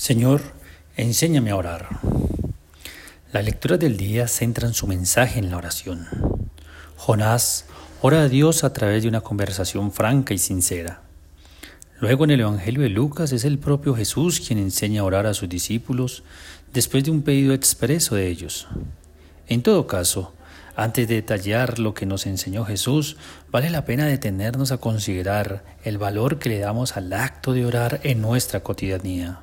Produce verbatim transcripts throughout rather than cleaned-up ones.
Señor, enséñame a orar. La lectura del día centra en su mensaje en la oración. Jonás ora a Dios a través de una conversación franca y sincera. Luego en el Evangelio de Lucas es el propio Jesús quien enseña a orar a sus discípulos después de un pedido expreso de ellos. En todo caso, antes de detallar lo que nos enseñó Jesús, vale la pena detenernos a considerar el valor que le damos al acto de orar en nuestra cotidianidad.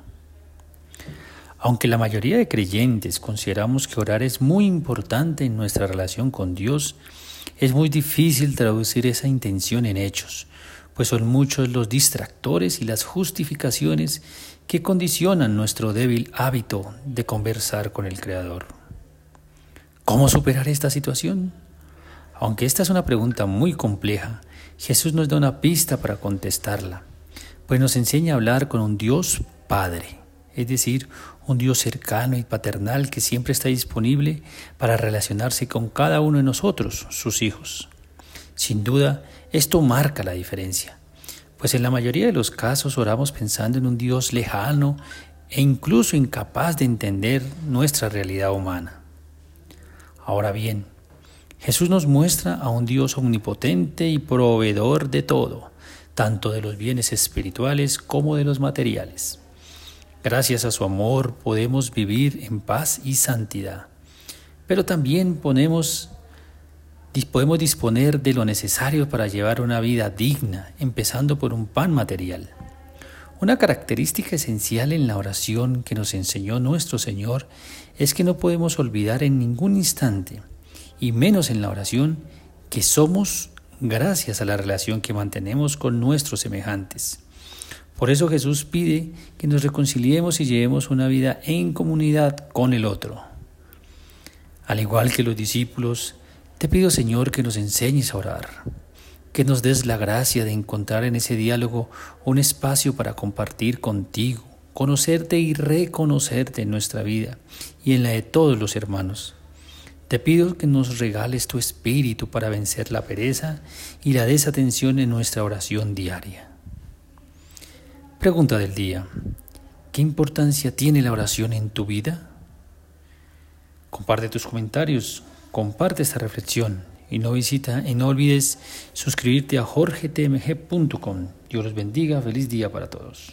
Aunque la mayoría de creyentes consideramos que orar es muy importante en nuestra relación con Dios, es muy difícil traducir esa intención en hechos, pues son muchos los distractores y las justificaciones que condicionan nuestro débil hábito de conversar con el Creador. ¿Cómo superar esta situación? Aunque esta es una pregunta muy compleja, Jesús nos da una pista para contestarla, pues nos enseña a hablar con un Dios Padre, es decir, un Dios cercano y paternal que siempre está disponible para relacionarse con cada uno de nosotros, sus hijos. Sin duda, esto marca la diferencia, pues en la mayoría de los casos oramos pensando en un Dios lejano e incluso incapaz de entender nuestra realidad humana. Ahora bien, Jesús nos muestra a un Dios omnipotente y proveedor de todo, tanto de los bienes espirituales como de los materiales. Gracias a su amor podemos vivir en paz y santidad, pero también podemos, podemos disponer de lo necesario para llevar una vida digna, empezando por un pan material. Una característica esencial en la oración que nos enseñó nuestro Señor es que no podemos olvidar en ningún instante, y menos en la oración, que somos gracias a la relación que mantenemos con nuestros semejantes. Por eso Jesús pide que nos reconciliemos y llevemos una vida en comunidad con el otro. Al igual que los discípulos, te pido, Señor, que nos enseñes a orar, que nos des la gracia de encontrar en ese diálogo un espacio para compartir contigo, conocerte y reconocerte en nuestra vida y en la de todos los hermanos. Te pido que nos regales tu espíritu para vencer la pereza y la desatención en nuestra oración diaria. Pregunta del día: ¿qué importancia tiene la oración en tu vida? Comparte tus comentarios, comparte esta reflexión y no visita y no olvides suscribirte a jorge t m g punto com. Dios los bendiga, feliz día para todos.